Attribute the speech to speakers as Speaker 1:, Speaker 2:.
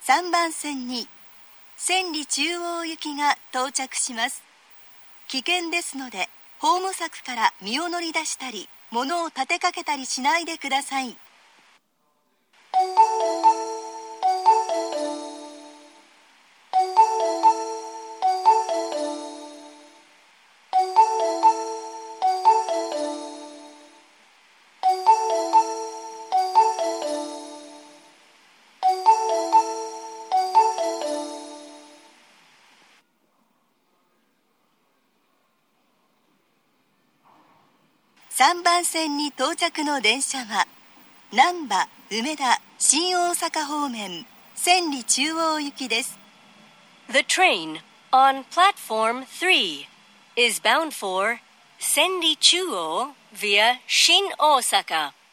Speaker 1: 3番線に千里中央行きが到着します。危険ですので、ホーム柵から身を乗り出したり、物を立てかけたりしないでください。3番線に到着の電車は、難波、梅田、新大阪方面、千里中央行きです。
Speaker 2: The train on platform 3 is bound for Senri Chuo via Shin Osaka.